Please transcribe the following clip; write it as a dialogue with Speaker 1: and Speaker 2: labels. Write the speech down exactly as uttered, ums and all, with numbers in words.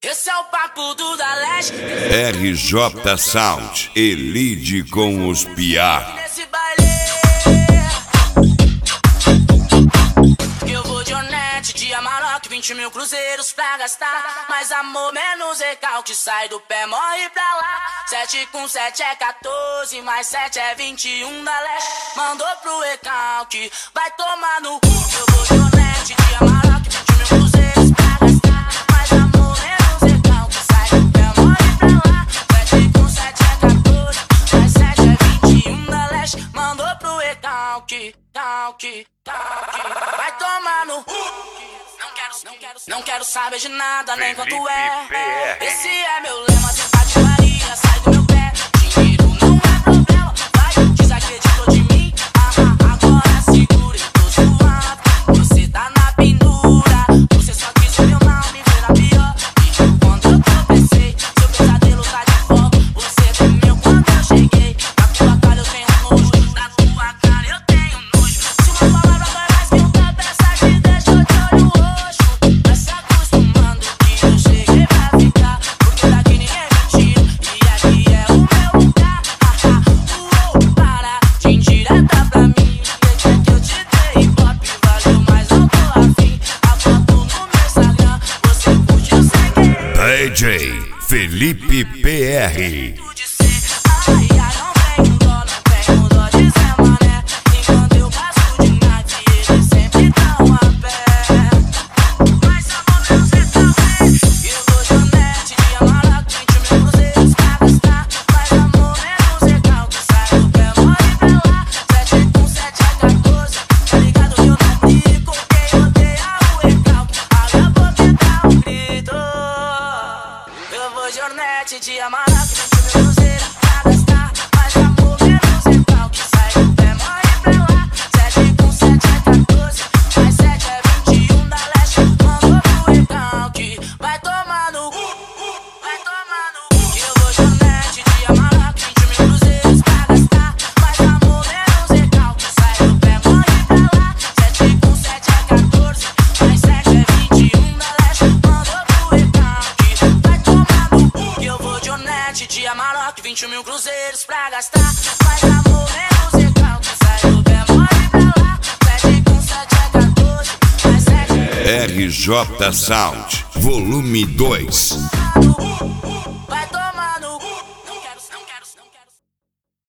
Speaker 1: Esse é o papo do da Leste.
Speaker 2: R J Sound, Elide com os piá.
Speaker 1: Nesse baile eu vou de Onete, de Amarok, vinte mil cruzeiros pra gastar. Mais amor, menos recalque, sai do pé, morre pra lá. Sete com sete é quatorze, mais sete é vinte e um da Leste. Mandou pro recalque, vai tomar no cu. Eu vou de Onete, de Amarok, vinte mil cruzeiros pra gastar. Mais amor, menos recalque, sai do pé, morre pra lá. Sete com sete é quatorze, mais sete é vinte e um da Leste. Mandou pro recalque, calque, calque, vai tomar no cu. Não quero, não quero, não quero saber de nada, nem quanto é. Esse é meu lema, simpatiaria, sai do meu pé. Dinheiro não é problema, vai, desacreditou de mim. Ah, ah, agora segura, eu tô suave. Você tá na pendura, você só quis o meu mal, me ver na pior. E quando eu tropecei, seu pesadelo tá de fogo. Você tremeu quando eu cheguei. Na tua cara eu tenho nojo, na tua cara eu tenho nojo. Se uma palavra vai mais que um cabeça te deixou de olho roxo. Vai se acostumando que eu cheguei pra ficar. Porque daqui ninguém me tira, e aqui é o meu lugar. Haha, uou, para de indireta pra mim. Deixa que eu te dei hip-hop, valeu, mas não tô afim. A foto no meu Instagram, você curtiu sem querer.
Speaker 2: D J Felipe P R.
Speaker 1: De ser, ai, ai, não tenho dó, não tenho dó de ser mané. Enquanto eu passo de night, eles sempre tão a pé. Mas amor, menos recalque. Eu vou de Onete, de Amarok, vinte mil cruzeiros pra gastar. Mas amor, menos recalque, sai do pé, morre pra lá. Sete com sete é quatorze, tá ligado que eu não brinco. Quem odeia o recalque, abre a boca e dá um grito. Eu vou de Onete, de Amarok, vinte mil cruzeiros pra gastar. Mas amor, menos recalque, sai do pé, morre pra lá. Sete com sete é quatorze, mais sete é vinte e um da Leste. Mandou pro recalque, vai tomar no cu, vai tomar no cu. Eu vou de Onete, de Amarok, vinte mil cruzeiros pra gastar. Mas amor, menos recalque, sai do pé, morre pra lá. Sete com sete é quatorze, mais sete é vinte e um da Leste. Mandou pro recalque, vai tomar no cu. Eu vou de Onete, de Amarok, vinte mil cruzeiros pra gastar. Mas amor, menos recalque, sai do pé, morre pra lá. Sete com sete é quatorze, mais sete é
Speaker 2: R J Sound, volume dois.
Speaker 1: vinte e um.